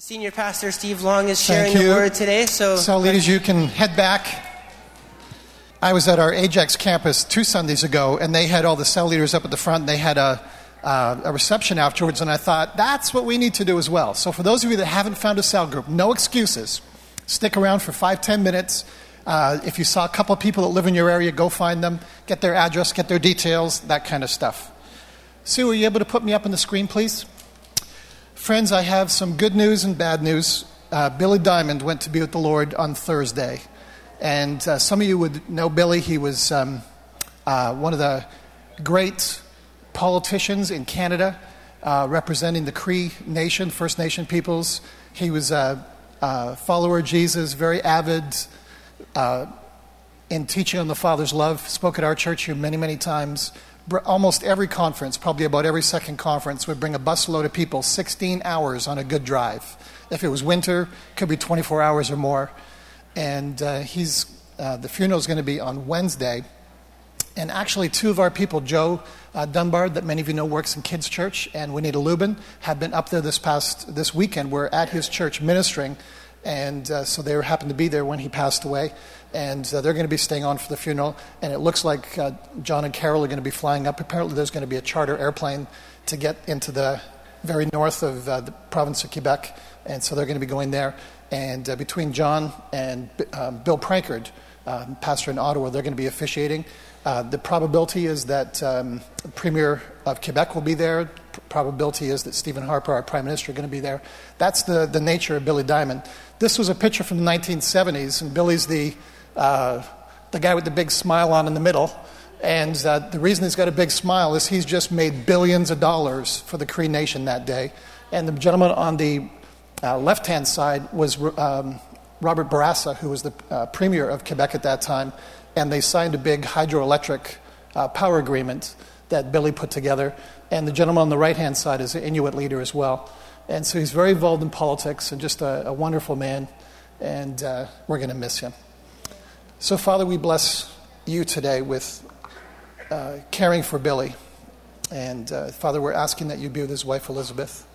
Senior Pastor Steve Long is sharing the word today. So leaders, you can head back. I was at our Ajax campus 2 Sundays ago, and they had all the cell leaders up at the front. They had a reception afterwards, and I thought, that's what we need to do as well. So for those of you that haven't found a cell group, no excuses. Stick around for 5-10 minutes. If you saw a couple of people that live in your area, go find them, get their address, get their details, that kind of stuff. Sue, are you able to put me up on the screen, please? Friends, I have some good news and bad news. Billy Diamond went to be with the Lord on Thursday. And some of you would know Billy. He was one of the great politicians in Canada, representing the Cree Nation, First Nation peoples. He was a follower of Jesus, very avid in teaching on the Father's love. Spoke at our church here many, many times. Almost every conference, probably about every second conference, would bring a busload of people, 16 hours on a good drive. If it was winter, it could be 24 hours or more. And the funeral is going to be on Wednesday. And actually, 2 of our people, Joe Dunbar, that many of you know works in Kids Church, and Juanita Lubin, have been up there this weekend. We're at his church ministering. And so they happened to be there when he passed away. And they're going to be staying on for the funeral. And it looks like John and Carol are going to be flying up. Apparently there's going to be a charter airplane to get into the very north of the province of Quebec. And so they're going to be going there. And between John and Bill Prankard, pastor in Ottawa, they're going to be officiating. The probability is that the Premier of Quebec will be there. Probability is that Stephen Harper, our Prime Minister, are going to be there. That's the nature of Billy Diamond. This was a picture from the 1970s, and Billy's the guy with the big smile on in the middle. And the reason he's got a big smile is he's just made billions of dollars for the Cree Nation that day. And the gentleman on the left-hand side was Robert Bourassa, who was the Premier of Quebec at that time. And they signed a big hydroelectric power agreement that Billy put together. And the gentleman on the right-hand side is an Inuit leader as well. And so he's very involved in politics and just a wonderful man. And we're going to miss him. So, Father, we bless you today with caring for Billy. And, Father, we're asking that you be with his wife, Elizabeth.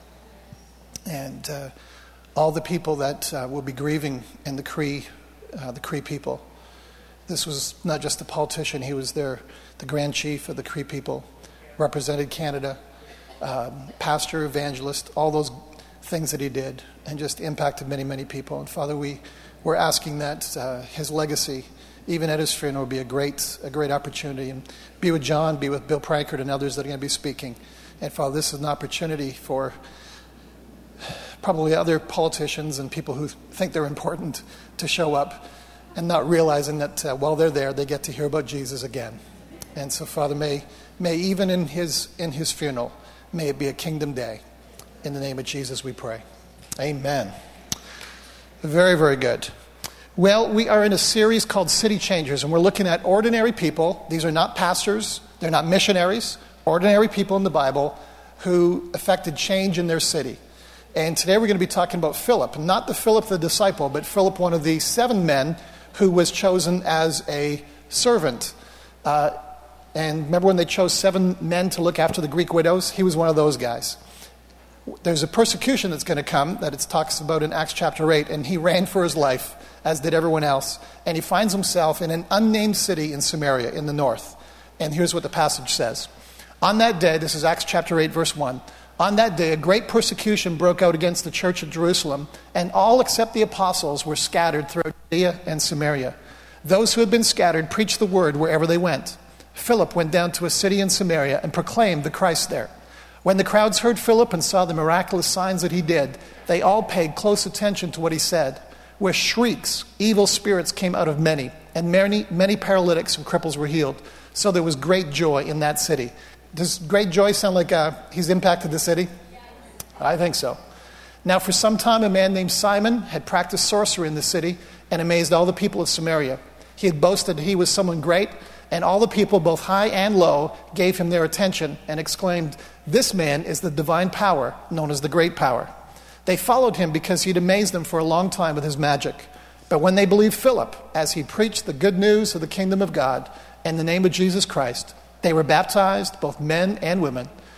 And all the people that will be grieving in the Cree people. This was not just a politician. He was the Grand Chief of the Cree people, represented Canada, pastor, evangelist, all those things that he did, and just impacted many, many people. And Father, we're asking that his legacy, even at his funeral, be a great opportunity. And be with John, be with Bill Prankard and others that are going to be speaking. And Father, this is an opportunity for probably other politicians and people who think they're important to show up and not realizing that while they're there, they get to hear about Jesus again. And so, Father, may even in his funeral, may it be a kingdom day. In the name of Jesus, we pray. Amen. Very, very good. Well, we are in a series called City Changers, and we're looking at ordinary people. These are not pastors. They're not missionaries. Ordinary people in the Bible who affected change in their city. And today we're going to be talking about Philip. Not the Philip the disciple, but Philip, one of the 7 men who was chosen as a servant. And remember when they chose 7 men to look after the Greek widows? He was one of those guys. There's a persecution that's going to come that it talks about in Acts chapter 8, and he ran for his life, as did everyone else. And he finds himself in an unnamed city in Samaria in the north. And here's what the passage says. On that day, this is Acts chapter 8, verse 1. On that day, a great persecution broke out against the church of Jerusalem, and all except the apostles were scattered throughout Judea and Samaria. Those who had been scattered preached the word wherever they went. Philip went down to a city in Samaria and proclaimed the Christ there. When the crowds heard Philip and saw the miraculous signs that he did, they all paid close attention to what he said. With shrieks, evil spirits came out of many, and many paralytics and cripples were healed. So there was great joy in that city. Does great joy sound like he's impacted the city? I think so. Now, for some time, a man named Simon had practiced sorcery in the city and amazed all the people of Samaria. He had boasted he was someone great, and all the people, both high and low, gave him their attention and exclaimed, "This man is the divine power, known as the great power." They followed him because he'd amazed them for a long time with his magic. But when they believed Philip, as he preached the good news of the kingdom of God and the name of Jesus Christ, they were baptized, both men and women.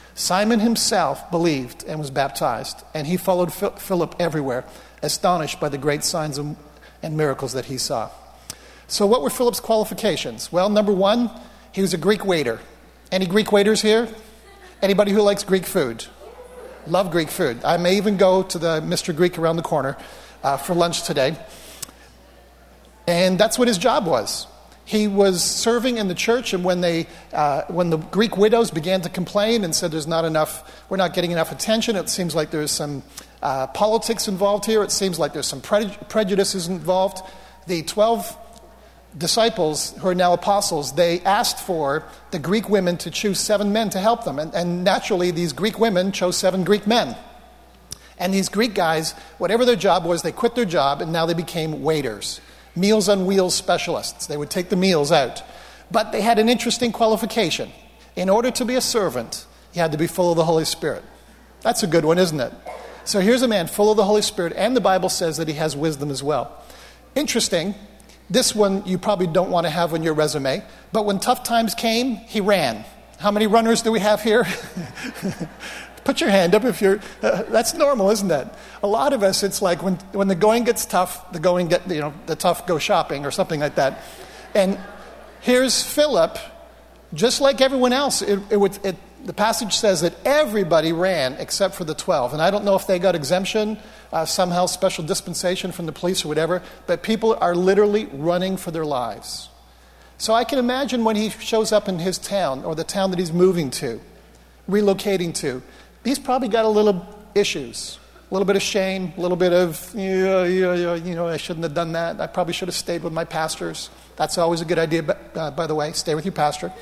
Simon himself believed and was baptized, and he followed Philip everywhere, astonished by the great signs and miracles that he saw. So what were Philip's qualifications? Well, number one, he was a Greek waiter. Any Greek waiters here? Anybody who likes Greek food? Love Greek food. I may even go to the Mr. Greek around the corner for lunch today. And that's what his job was. He was serving in the church, and when the Greek widows began to complain and said we're not getting enough attention, it seems like there's some politics involved here, it seems like there's some prejudices involved, the 12 disciples, who are now apostles, they asked for the Greek women to choose 7 men to help them. And naturally, these Greek women chose 7 Greek men. And these Greek guys, whatever their job was, they quit their job, and now they became waiters. Meals on Wheels specialists. They would take the meals out. But they had an interesting qualification. In order to be a servant, you had to be full of the Holy Spirit. That's a good one, isn't it? So here's a man full of the Holy Spirit, and the Bible says that he has wisdom as well. Interesting. This one you probably don't want to have on your resume, but when tough times came, he ran. How many runners do we have here? Put your hand up if you're... that's normal, isn't it? A lot of us, it's like when the going gets tough, the tough go shopping or something like that. And here's Philip, just like everyone else. The passage says that everybody ran except for the 12. And I don't know if they got exemption, somehow special dispensation from the police or whatever, but people are literally running for their lives. So I can imagine when he shows up in his town or the town that he's moving to, relocating to, he's probably got a little issues, a little bit of shame, a little bit of, I shouldn't have done that. I probably should have stayed with my pastors. That's always a good idea, by the way, stay with your pastor.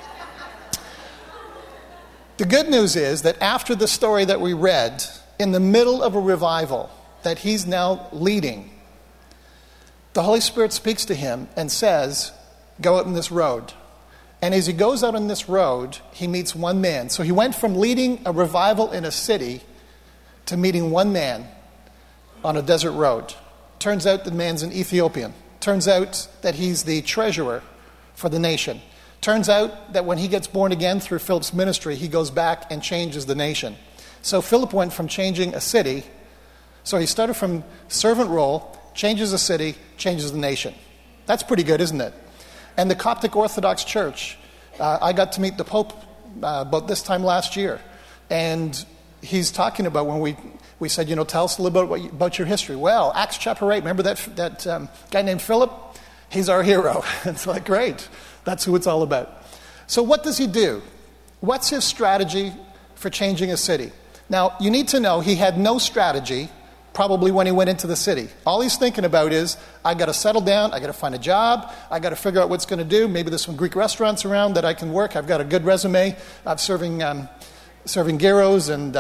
The good news is that after the story that we read, in the middle of a revival that he's now leading, the Holy Spirit speaks to him and says, go out on this road. And as he goes out on this road, he meets one man. So he went from leading a revival in a city to meeting one man on a desert road. Turns out the man's an Ethiopian. Turns out that he's the treasurer for the nation. Turns out that when he gets born again through Philip's ministry, he goes back and changes the nation. So Philip went from changing a city, so he started from servant role, changes a city, changes the nation. That's pretty good, isn't it? And the Coptic Orthodox Church, I got to meet the Pope about this time last year, and he's talking about when we said, tell us a little bit about your history. Well, Acts chapter 8, remember that guy named Philip? He's our hero. It's like, great. That's who it's all about. So what does he do? What's his strategy for changing a city? Now, you need to know he had no strategy probably when he went into the city. All he's thinking about is, I got to settle down, I got to find a job, I got to figure out what's going to do. Maybe there's some Greek restaurants around that I can work. I've got a good resume. I'm serving gyros and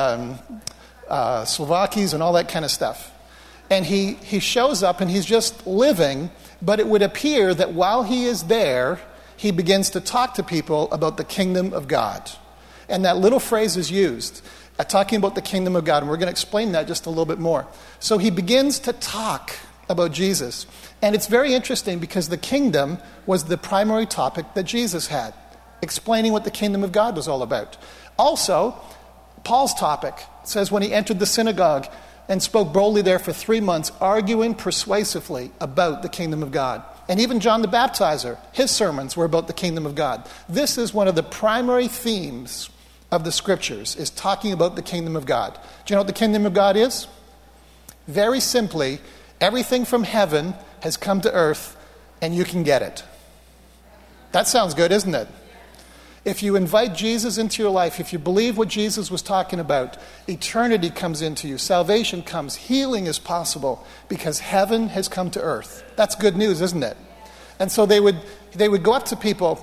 Slovakis and all that kind of stuff. And he shows up and he's just living, but it would appear that while he is there, he begins to talk to people about the kingdom of God. And that little phrase is used, talking about the kingdom of God. And we're going to explain that just a little bit more. So he begins to talk about Jesus. And it's very interesting because the kingdom was the primary topic that Jesus had, explaining what the kingdom of God was all about. Also, Paul's topic says when he entered the synagogue and spoke boldly there for 3 months, arguing persuasively about the kingdom of God. And even John the Baptizer, his sermons were about the kingdom of God. This is one of the primary themes of the scriptures, is talking about the kingdom of God. Do you know what the kingdom of God is? Very simply, everything from heaven has come to earth and you can get it. That sounds good, isn't it? If you invite Jesus into your life, if you believe what Jesus was talking about, eternity comes into you, salvation comes, healing is possible because heaven has come to earth. That's good news, isn't it? And so they would go up to people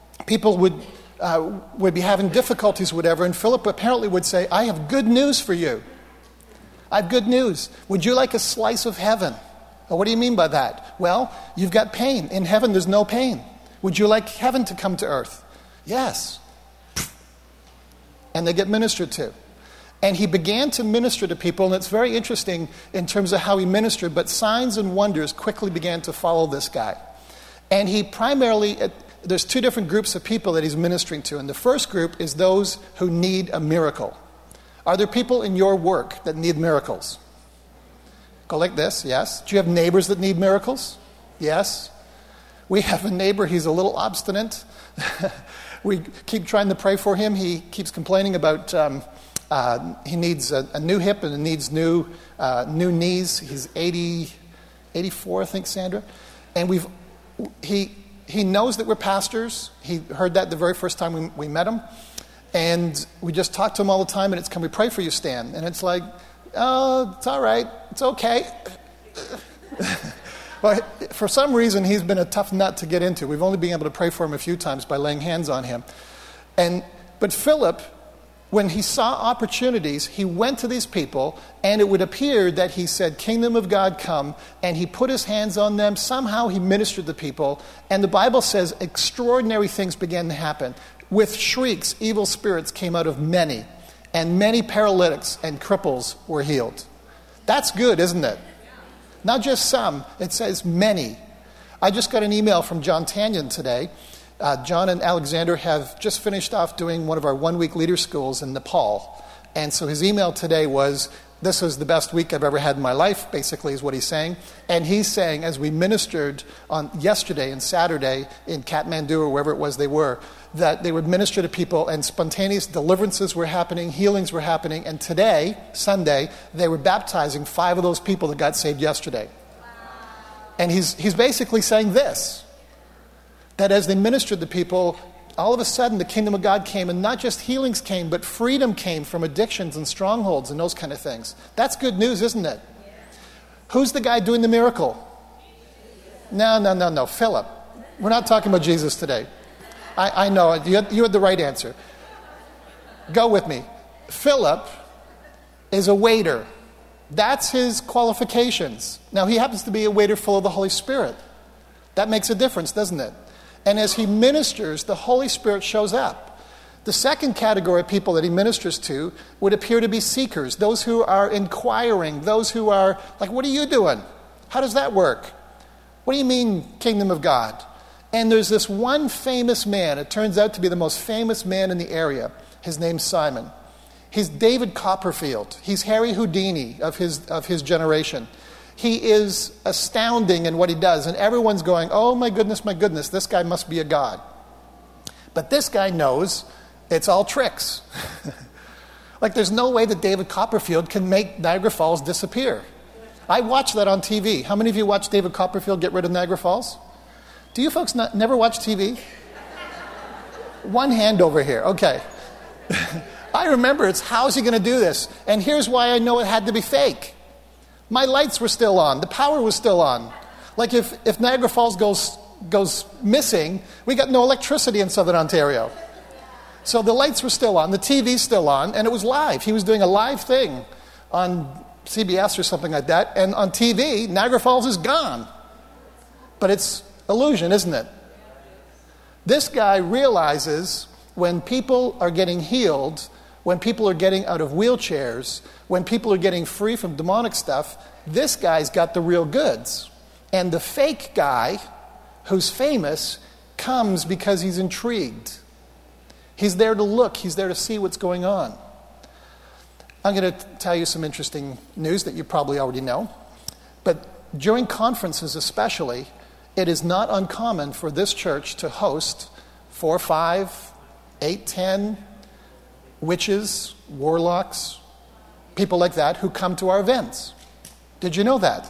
would be having difficulties, whatever, and Philip apparently would say, I have good news for you. I have good news. Would you like a slice of heaven? Well, what do you mean by that? Well, you've got pain. In heaven, there's no pain. Would you like heaven to come to earth? Yes. And they get ministered to. And he began to minister to people, and it's very interesting in terms of how he ministered, but signs and wonders quickly began to follow this guy. And he primarily, there's two different groups of people that he's ministering to. And the first group is those who need a miracle. Are there people in your work that need miracles? Go like this, yes. Do you have neighbors that need miracles? Yes. We have a neighbor, he's a little obstinate. We keep trying to pray for him. He keeps complaining about he needs a new hip and needs new knees. He's 84, I think, Sandra. And he knows that we're pastors. He heard that the very first time we met him. And we just talk to him all the time, and it's, can we pray for you, Stan? And it's like, oh, it's all right. It's okay. Well, for some reason, he's been a tough nut to get into. We've only been able to pray for him a few times by laying hands on him. But Philip, when he saw opportunities, he went to these people, and it would appear that he said, "Kingdom of God come," and he put his hands on them. Somehow he ministered to people, and the Bible says extraordinary things began to happen. With shrieks, evil spirits came out of many, and many paralytics and cripples were healed. That's good, isn't it? Not just some, it says many. I just got an email from John Tanyan today. John and Alexander have just finished off doing one of our one-week leader schools in Nepal. And so his email today was, "This was the best week I've ever had in my life," basically is what he's saying. And he's saying, as we ministered on yesterday and Saturday in Kathmandu or wherever it was they were, that they would minister to people and spontaneous deliverances were happening, healings were happening. And today, Sunday, they were baptizing 5 of those people that got saved yesterday. And he's basically saying this, that as they ministered to people, all of a sudden the kingdom of God came, and not just healings came, but freedom came from addictions and strongholds and those kind of things. That's good news, isn't it? Who's the guy doing the miracle? No, Philip. We're not talking about Jesus today. I know, you had the right answer. Go with me. Philip is a waiter. That's his qualifications. Now, he happens to be a waiter full of the Holy Spirit. That makes a difference, doesn't it? And as he ministers, the Holy Spirit shows up. The second category of people that he ministers to would appear to be seekers, those who are inquiring, those who are like, "What are you doing? How does that work? What do you mean, kingdom of God?" And there's this one famous man. It turns out to be the most famous man in the area. His name's Simon. He's David Copperfield. He's Harry Houdini of his generation. He is astounding in what he does. And everyone's going, "Oh my goodness, this guy must be a god." But this guy knows it's all tricks. Like, there's no way that David Copperfield can make Niagara Falls disappear. I watched that on TV. How many of you watched David Copperfield get rid of Niagara Falls? Do you folks never watch TV? One hand over here. Okay. I remember it's, how's he going to do this? And here's why I know it had to be fake. My lights were still on. The power was still on. Like if Niagara Falls goes missing, we got no electricity in Southern Ontario. So the lights were still on. The TV's still on. And it was live. He was doing a live thing on CBS or something like that. And on TV, Niagara Falls is gone. But it's illusion, isn't it? This guy realizes when people are getting healed, when people are getting out of wheelchairs, when people are getting free from demonic stuff, this guy's got the real goods. And the fake guy, who's famous, comes because he's intrigued. He's there to look. He's there to see what's going on. I'm going to tell you some interesting news that you probably already know. But during conferences especially, it is not uncommon for this church to host 4, 5, 8, 10 witches, warlocks, people like that who come to our events. Did you know that?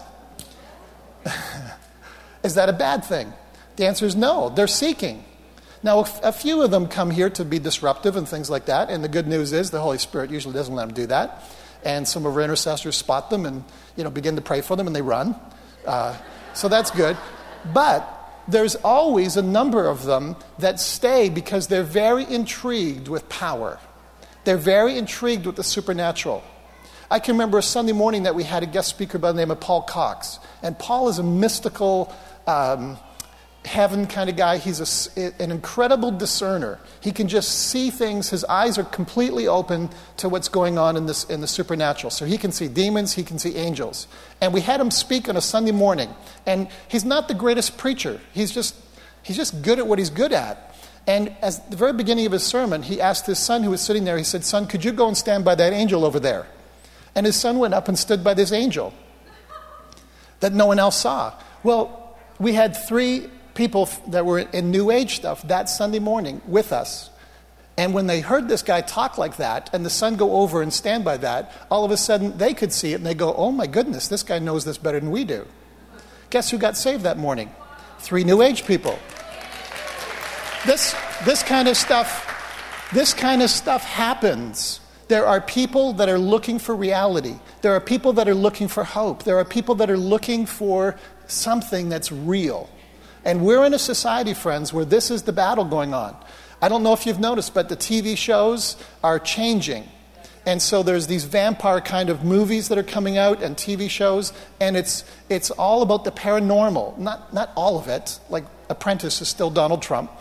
Is that a bad thing? The answer is no. They're seeking. Now, a few of them come here to be disruptive and things like that, and the good news is the Holy Spirit usually doesn't let them do that. And some of our intercessors spot them and begin to pray for them, and they run. So that's good. But there's always a number of them that stay because they're very intrigued with power. They're very intrigued with the supernatural. I can remember a Sunday morning that we had a guest speaker by the name of Paul Cox. And Paul is a mystical, heaven kind of guy. He's an incredible discerner. He can just see things. His eyes are completely open to what's going on in the supernatural. So he can see demons, he can see angels. And we had him speak on a Sunday morning. And he's not the greatest preacher. He's just He's just good at what he's good at. And at the very beginning of his sermon, he asked his son who was sitting there, he said, "Son, could you go and stand by that angel over there?" And his son went up and stood by this angel that no one else saw. Well, we had 3 people that were in New Age stuff that Sunday morning with us. And when they heard this guy talk like that, and the son go over and stand by that, all of a sudden they could see it, and they go, "Oh my goodness, this guy knows this better than we do." Guess who got saved that morning? 3 New Age people. This kind of stuff happens. There are people that are looking for reality. There are people that are looking for hope. There are people that are looking for something that's real. And we're in a society, friends, where this is the battle going on. I don't know if you've noticed, but the TV shows are changing. And so there's these vampire kind of movies that are coming out and TV shows, and it's all about the paranormal. Not all of it. Like Apprentice is still Donald Trump.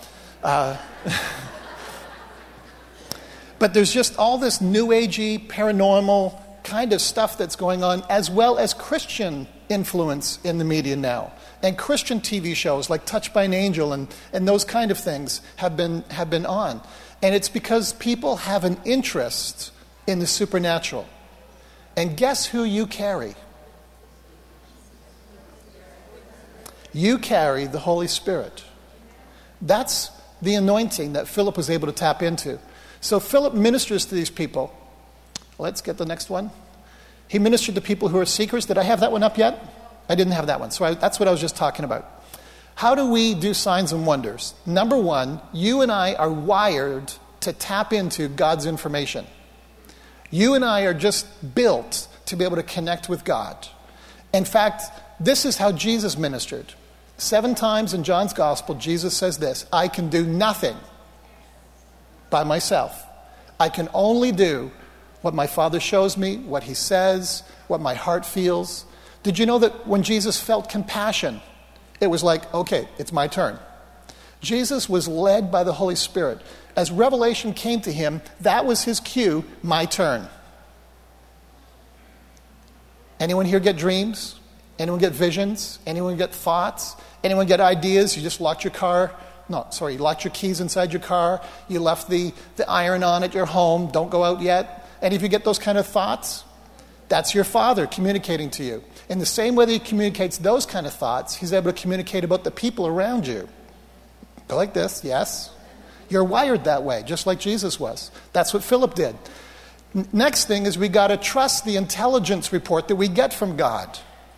But there's just all this new agey, paranormal kind of stuff that's going on, as well as Christian influence in the media now. And Christian TV shows like Touched by an Angel and those kind of things have been on. And it's because people have an interest in the supernatural. And guess who you carry? You carry the Holy Spirit. That's the anointing that Philip was able to tap into. So Philip ministers to these people. Let's get the next one. He ministered to people who are seekers. Did I have that one up yet? I didn't have that one. So that's what I was just talking about. How do we do signs and wonders? Number one, you and I are wired to tap into God's information. You and I are just built to be able to connect with God. In fact, this is how Jesus ministered. 7 times in John's Gospel, Jesus says this: "I can do nothing by myself. I can only do what my Father shows me, what he says, what my heart feels." Did you know that when Jesus felt compassion, it was like, okay, it's my turn? Jesus was led by the Holy Spirit. As revelation came to him, that was his cue, my turn. Anyone here get dreams? Anyone get visions? Anyone get thoughts? Anyone get ideas? You just locked your you locked your keys inside your car. You left the iron on at your home. Don't go out yet. Any of you get those kind of thoughts? That's your Father communicating to you. In the same way that he communicates those kind of thoughts, he's able to communicate about the people around you. Go like this, yes? You're wired that way, just like Jesus was. That's what Philip did. Next thing is we got to trust the intelligence report that we get from God.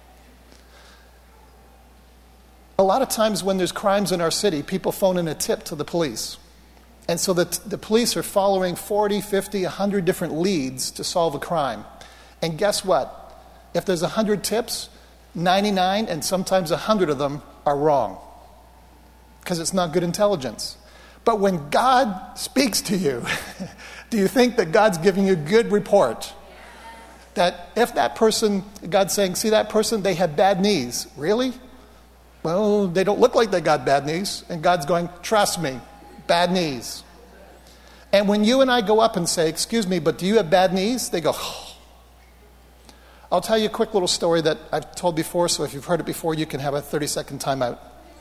A lot of times when there's crimes in our city, people phone in a tip to the police. And so the police are following 40, 50, 100 different leads to solve a crime. And guess what? If there's 100 tips, 99 and sometimes 100 of them are wrong. Because it's not good intelligence. But when God speaks to you, do you think that God's giving you a good report? That if that person, God's saying, see that person, they have bad knees. Really? Well, they don't look like they got bad knees. And God's going, trust me, bad knees. And when you and I go up and say, excuse me, but do you have bad knees? They go, oh. I'll tell you a quick little story that I've told before, so if you've heard it before, you can have a 30-second timeout.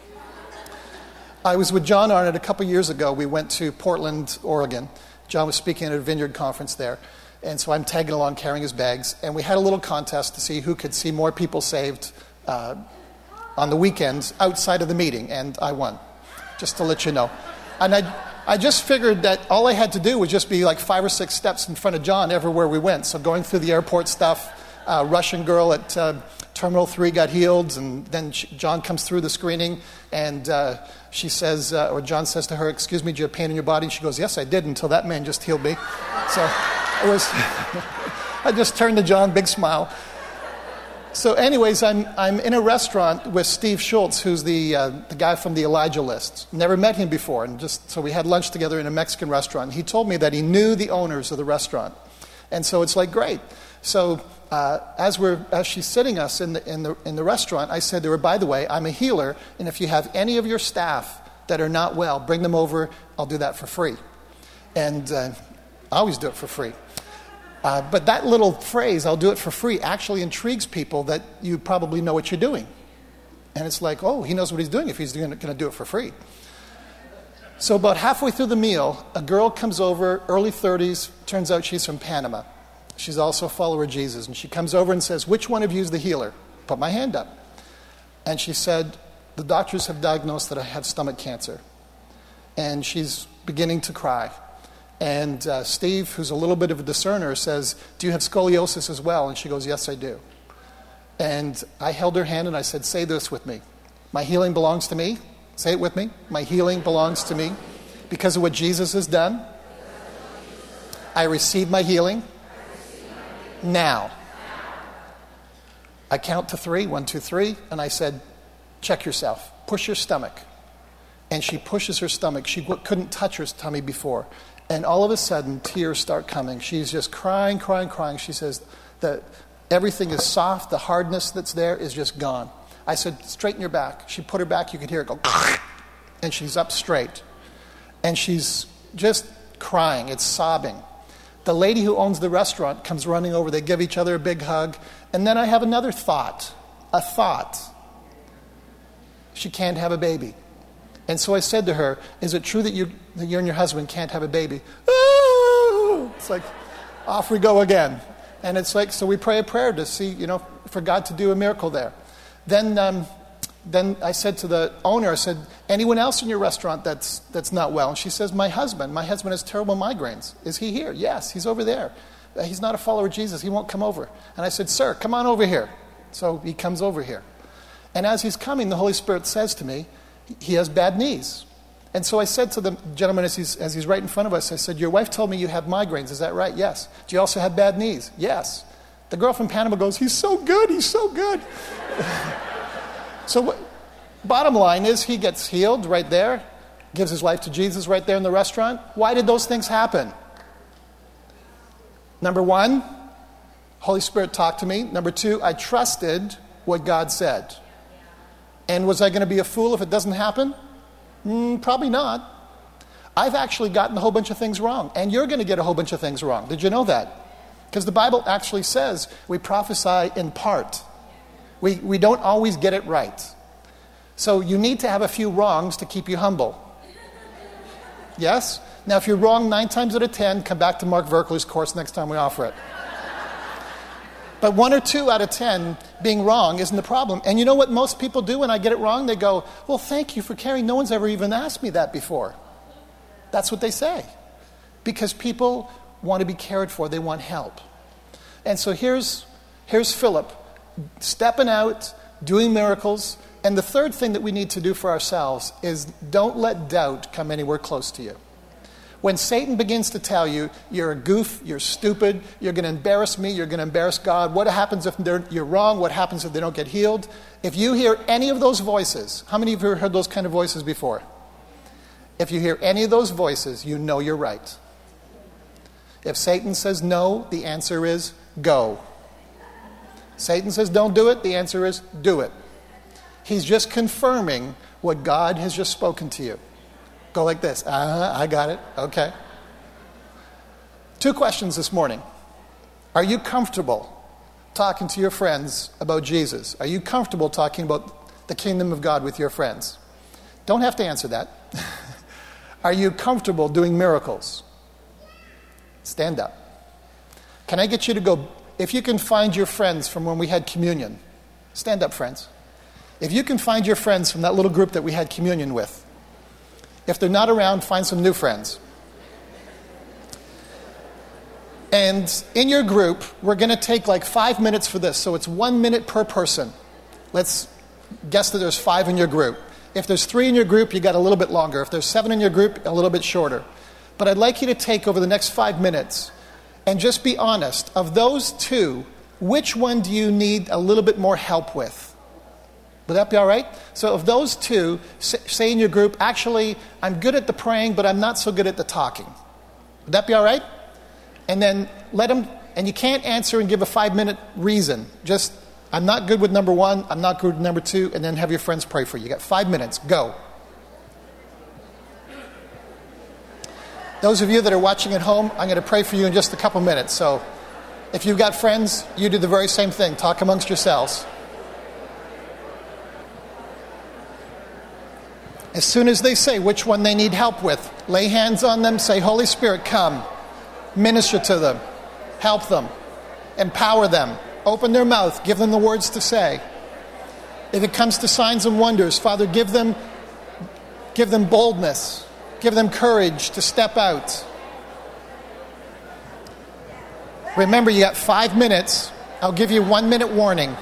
I was with John Arnott a couple years ago. We went to Portland, Oregon. John was speaking at a vineyard conference there. And so I'm tagging along carrying his bags. And we had a little contest to see who could see more people saved on the weekends outside of the meeting. And I won, just to let you know. And I just figured that all I had to do was just be like 5 or 6 steps in front of John everywhere we went. So going through the airport stuff, Russian girl at Terminal 3 got healed, and then John comes through the screening, and she says, or John says to her, excuse me, do you have pain in your body? And she goes, yes, I did, until that man just healed me. So it was, I just turned to John, big smile. So anyways, I'm in a restaurant with Steve Schultz, who's the guy from the Elijah List. Never met him before, and so we had lunch together in a Mexican restaurant. He told me that he knew the owners of the restaurant. And so it's like, great. So as she's sitting us in the restaurant, I said to her, by the way, I'm a healer, and if you have any of your staff that are not well, bring them over. I'll do that for free. And I always do it for free. But that little phrase, I'll do it for free, actually intrigues people that you probably know what you're doing. And it's like, oh, he knows what he's doing if he's going to do it for free. So about halfway through the meal, a girl comes over, early 30s, turns out she's from Panama. She's also a follower of Jesus. And she comes over and says, which one of you is the healer? Put my hand up. And she said, the doctors have diagnosed that I have stomach cancer. And she's beginning to cry. And Steve, who's a little bit of a discerner, says, do you have scoliosis as well? And she goes, yes, I do. And I held her hand and I said, say this with me. My healing belongs to me. Say it with me. My healing belongs to me. Because of what Jesus has done, I receive my healing now. I count to 3, 1, 2, 3, and I said, check yourself. Push your stomach. And she pushes her stomach. She couldn't touch her tummy before. And all of a sudden, tears start coming. She's just crying, crying, crying. She says that everything is soft. The hardness that's there is just gone. I said, straighten your back. She put her back. You could hear it go, and she's up straight. And she's just crying. It's sobbing. The lady who owns the restaurant comes running over. They give each other a big hug. And then I have another thought. A thought. She can't have a baby. And so I said to her, is it true that you and your husband can't have a baby? Ooh! It's like, off we go again. And it's like, so we pray a prayer to see, for God to do a miracle there. Then I said to the owner, I said, anyone else in your restaurant that's not well? And she says, my husband has terrible migraines. Is he here? Yes, he's over there. He's not a follower of Jesus. He won't come over. And I said, sir, come on over here. So he comes over here. And as he's coming, the Holy Spirit says to me, he has bad knees. And so I said to the gentleman as he's right in front of us, I said, your wife told me you have migraines. Is that right? Yes. Do you also have bad knees? Yes. The girl from Panama goes, he's so good. He's so good. So bottom line is he gets healed right there, gives his life to Jesus right there in the restaurant. Why did those things happen? Number 1, Holy Spirit talked to me. Number 2, I trusted what God said. And was I going to be a fool if it doesn't happen? Probably not. I've actually gotten a whole bunch of things wrong. And you're going to get a whole bunch of things wrong. Did you know that? Because the Bible actually says we prophesy in part. We don't always get it right. So you need to have a few wrongs to keep you humble. Yes? Now if you're wrong 9 times out of 10, come back to Mark Verkler's course next time we offer it. But 1 or 2 out of 10 being wrong isn't the problem. And you know what most people do when I get it wrong? They go, well, thank you for caring. No one's ever even asked me that before. That's what they say. Because people want to be cared for. They want help. And so here's Philip stepping out, doing miracles. And the third thing that we need to do for ourselves is don't let doubt come anywhere close to you. When Satan begins to tell you, you're a goof, you're stupid, you're going to embarrass me, you're going to embarrass God, what happens if you're wrong, what happens if they don't get healed? If you hear any of those voices, how many of you have heard those kind of voices before? If you hear any of those voices, you know you're right. If Satan says no, the answer is go. Satan says don't do it, the answer is do it. He's just confirming what God has just spoken to you. Go like this. I got it. Okay. 2 questions this morning. Are you comfortable talking to your friends about Jesus? Are you comfortable talking about the kingdom of God with your friends? Don't have to answer that. Are you comfortable doing miracles? Stand up. Can I get you to go, if you can find your friends from when we had communion, stand up, friends. If you can find your friends from that little group that we had communion with, if they're not around, find some new friends. And in your group, we're going to take like 5 minutes for this. So it's 1 minute per person. Let's guess that there's 5 in your group. If there's 3 in your group, you got a little bit longer. If there's 7 in your group, a little bit shorter. But I'd like you to take over the next 5 minutes and just be honest. Of those 2, which one do you need a little bit more help with? Would that be all right? So of those 2, say in your group, actually, I'm good at the praying, but I'm not so good at the talking. Would that be all right? And then let them, and you can't answer and give a 5-minute reason. Just, I'm not good with number 1, I'm not good with number 2, and then have your friends pray for you. You got 5 minutes. Go. Those of you that are watching at home, I'm going to pray for you in just a couple minutes. So if you've got friends, you do the very same thing. Talk amongst yourselves. As soon as they say which one they need help with, lay hands on them, say, Holy Spirit, come, minister to them, help them, empower them, open their mouth, give them the words to say. If it comes to signs and wonders, Father, give them boldness, give them courage to step out. Remember, you got 5 minutes. I'll give you 1 minute warning.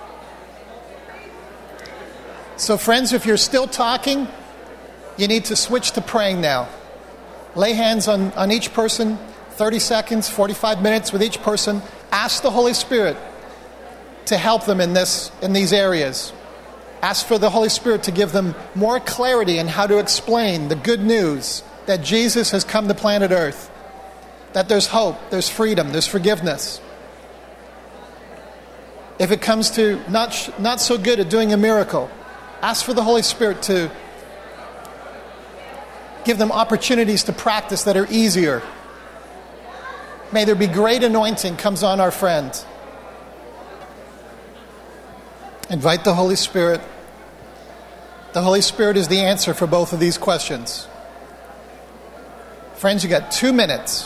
So friends, if you're still talking, you need to switch to praying now. Lay hands on each person, 30 seconds, 45 minutes with each person. Ask the Holy Spirit to help them in these areas. Ask for the Holy Spirit to give them more clarity in how to explain the good news that Jesus has come to planet Earth, that there's hope, there's freedom, there's forgiveness. If it comes to not so good at doing a miracle, ask for the Holy Spirit to give them opportunities to practice that are easier. May there be great anointing comes on our friend. Invite the Holy Spirit. The Holy Spirit is the answer for both of these questions. Friends, you got 2 minutes.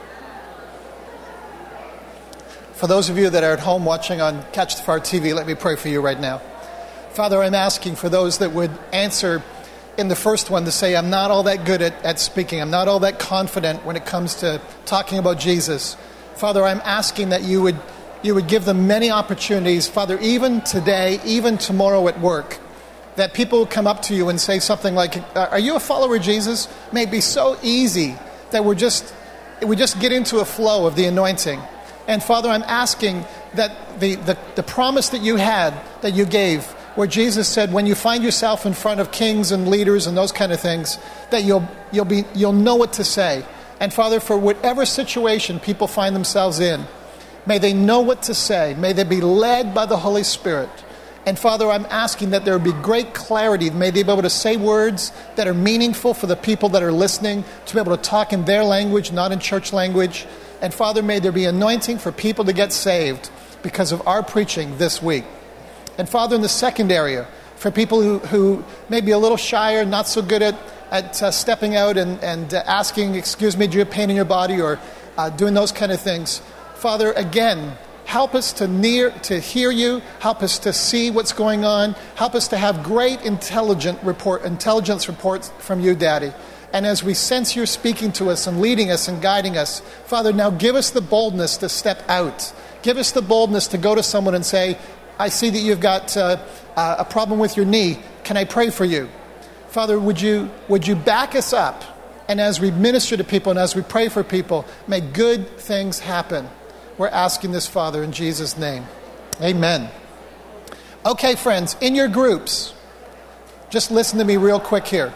For those of you that are at home watching on Catch the Fire TV, let me pray for you right now. Father, I'm asking for those that would answer in the first one to say, I'm not all that good at speaking. I'm not all that confident when it comes to talking about Jesus. Father, I'm asking that you would give them many opportunities, Father, even today, even tomorrow at work, that people will come up to you and say something like, are you a follower of Jesus? May it be so easy that we just get into a flow of the anointing. And Father, I'm asking that the promise that you had, that you gave, where Jesus said, when you find yourself in front of kings and leaders and those kind of things, that you'll know what to say. And Father, for whatever situation people find themselves in, may they know what to say. May they be led by the Holy Spirit. And Father, I'm asking that there be great clarity. May they be able to say words that are meaningful for the people that are listening, to be able to talk in their language, not in church language. And Father, may there be anointing for people to get saved because of our preaching this week. And Father, in the second area, for people who may be a little shyer, not so good at stepping out and asking, excuse me, do you have pain in your body, or doing those kind of things. Father, again, help us to hear you. Help us to see what's going on. Help us to have great intelligence reports from you, Daddy. And as we sense you're speaking to us and leading us and guiding us, Father, now give us the boldness to step out. Give us the boldness to go to someone and say, I see that you've got a problem with your knee. Can I pray for you? Father, would you back us up? And as we minister to people and as we pray for people, may good things happen. We're asking this, Father, in Jesus' name. Amen. Okay, friends, in your groups, just listen to me real quick here.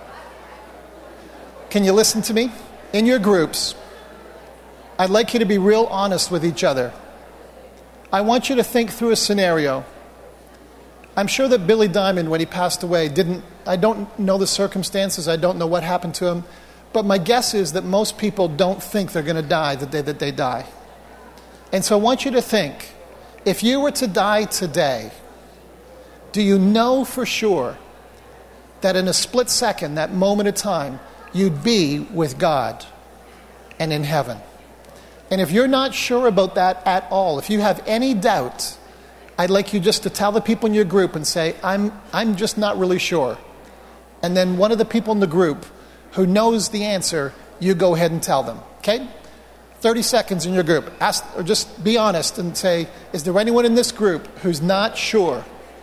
Can you listen to me? In your groups, I'd like you to be real honest with each other. I want you to think through a scenario. I'm sure that Billy Diamond, when he passed away, I don't know the circumstances, I don't know what happened to him, but my guess is that most people don't think they're going to die the day that they die. And so I want you to think, if you were to die today, do you know for sure that in a split second, that moment of time, you'd be with God and in heaven? And if you're not sure about that at all, if you have any doubt, I'd like you just to tell the people in your group and say, I'm just not really sure. And then one of the people in the group who knows the answer, you go ahead and tell them. Okay? 30 seconds in your group. Ask, or just be honest and say, is there anyone in this group who's not sure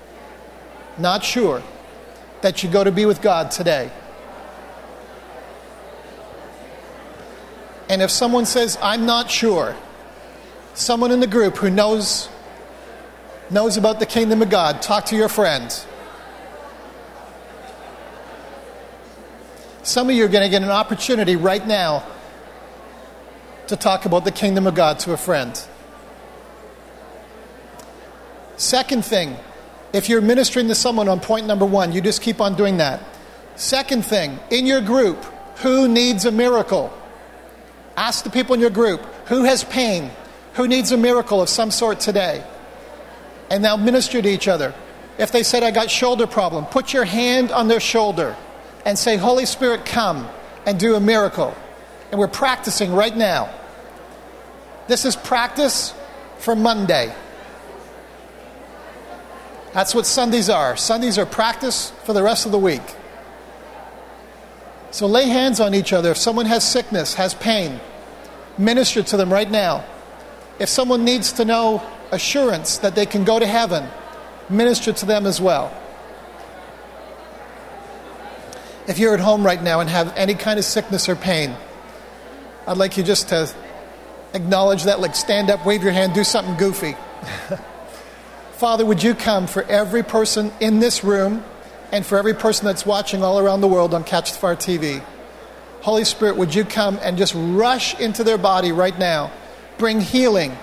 that you go to be with God today? And if someone says, I'm not sure, someone in the group who knows about the kingdom of God, talk to your friends. Some of you are going to get an opportunity right now to talk about the kingdom of God to a friend. Second thing, if you're ministering to someone on point number 1, you just keep on doing that. Second thing, in your group, who needs a miracle? Ask the people in your group, who has pain? Who needs a miracle of some sort today? And now minister to each other. If they said, I got shoulder problem, put your hand on their shoulder and say, Holy Spirit, come and do a miracle. And we're practicing right now. This is practice for Monday. That's what Sundays are. Sundays are practice for the rest of the week. So lay hands on each other. If someone has sickness, has pain, minister to them right now. If someone needs to know assurance that they can go to heaven, minister to them as well. If you're at home right now and have any kind of sickness or pain, I'd like you just to acknowledge that, like stand up, wave your hand, do something goofy. Father, would you come for every person in this room and for every person that's watching all around the world on Catch the Fire TV. Holy Spirit, would you come and just rush into their body right now. Bring healing.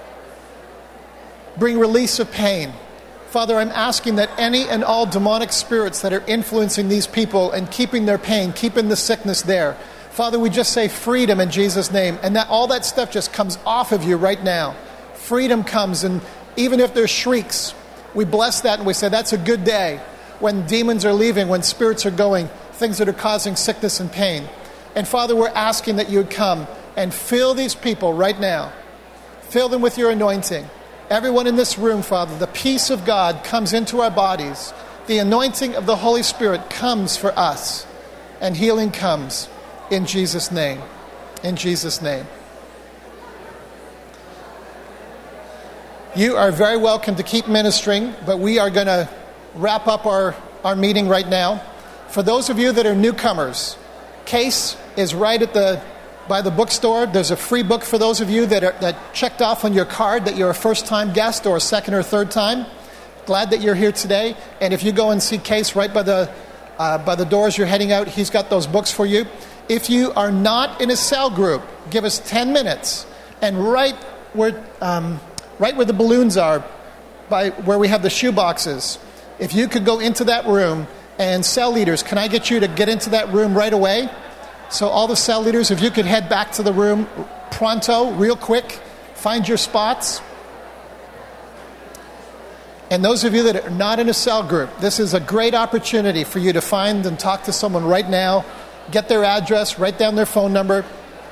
Bring release of pain. Father, I'm asking that any and all demonic spirits that are influencing these people and keeping their pain, keeping the sickness there, Father, we just say freedom in Jesus' name. And that all that stuff just comes off of you right now. Freedom comes, and even if there's shrieks, we bless that and we say that's a good day. When demons are leaving, when spirits are going, things that are causing sickness and pain. And Father, we're asking that you would come and fill these people right now. Fill them with your anointing. Everyone in this room, Father, the peace of God comes into our bodies. The anointing of the Holy Spirit comes for us. And healing comes in Jesus' name. In Jesus' name. You are very welcome to keep ministering, but we are going to wrap up our meeting right now. For those of you that are newcomers, Case is right by the bookstore. There's a free book for those of you that checked off on your card that you're a first-time guest or a second or third time. Glad that you're here today. And if you go and see Case right by the doors you're heading out, he's got those books for you. If you are not in a cell group, give us 10 minutes. And right where the balloons are, by where we have the shoe boxes, if you could go into that room, and cell leaders, can I get you to get into that room right away? So all the cell leaders, if you could head back to the room pronto, real quick, find your spots. And those of you that are not in a cell group, this is a great opportunity for you to find and talk to someone right now, get their address, write down their phone number.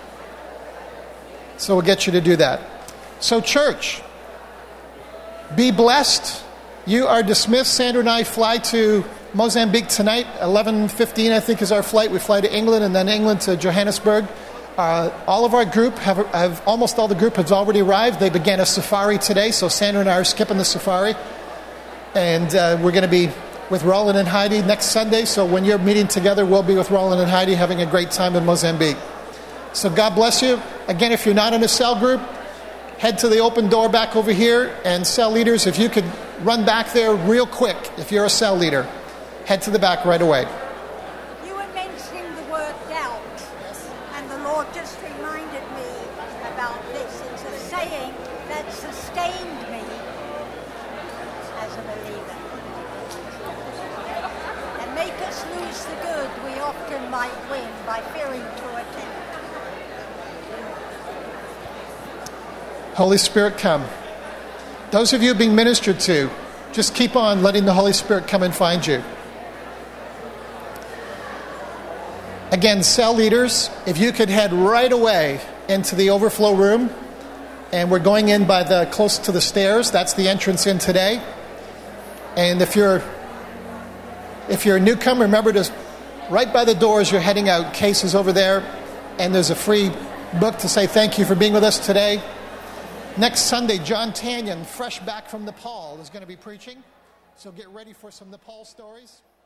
So we'll get you to do that. So church, be blessed. You are dismissed. Sandra and I fly to Mozambique tonight. 11:15, I think, is our flight. We fly to England and then England to Johannesburg. All of our group have almost all the group has already arrived. They began a safari today, so Sandra and I are skipping the safari. And we're going to be with Roland and Heidi next Sunday. So when you're meeting together, we'll be with Roland and Heidi having a great time in Mozambique. So God bless you. Again, if you're not in a cell group, head to the open door back over here. And cell leaders, if you could run back there real quick, if you're a cell leader, head to the back right away. You were mentioning the word doubt, and the Lord just reminded me about this. It's a saying that sustained me as a believer. And make us lose the good we often might win by fearing to attempt. Holy Spirit, come. Those of you being ministered to, just keep on letting the Holy Spirit come and find you. Again, cell leaders, if you could head right away into the overflow room, and we're going in by close to the stairs. That's the entrance in today. And if you're a newcomer, remember to right by the doors you're heading out. Case is over there, and there's a free book to say thank you for being with us today. Next Sunday, John Tanyan, fresh back from Nepal, is going to be preaching. So get ready for some Nepal stories.